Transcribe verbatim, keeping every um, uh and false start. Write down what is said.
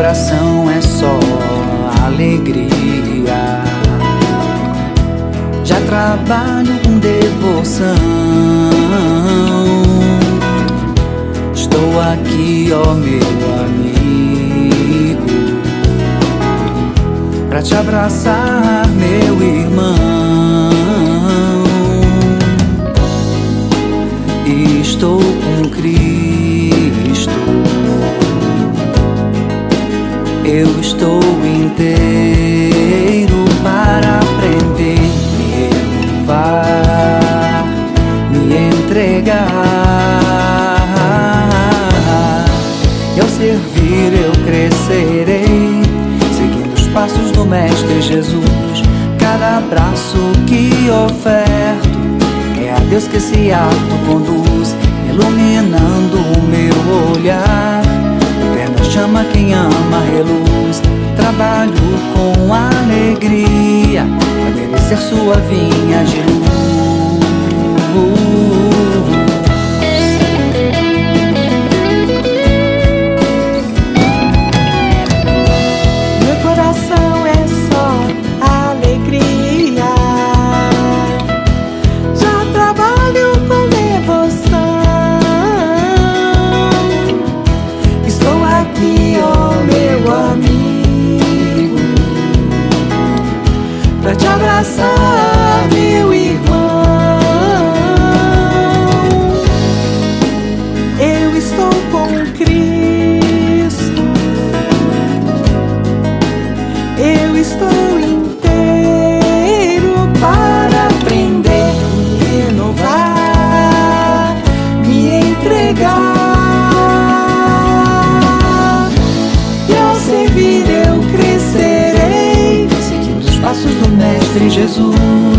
coração é só alegria. Já trabalho com devoção. Estou aqui, ó meu amigo, pra te abraçar, meu irmão. Estou com Cristo, eu estou inteiro para aprender, me renovar, me entregar. E ao servir eu crescerei, seguindo os passos do Mestre Jesus. Cada abraço que oferto é a Deus que esse ato conduz, iluminando o meu olhar. Eterna chama quem ama, reluz. Trabalho com alegria pra merecer sua vinha de luz. Meu coração é só alegria. Já trabalho com devoção. Estou aqui, ó meu amigo, pra te abraçar, meu irmão. Eu estou com Cristo, eu estou inteiro para aprender, me renovar, me entregar. E ao servir eu crescerei, seguindo os passos do Mestre Jesus.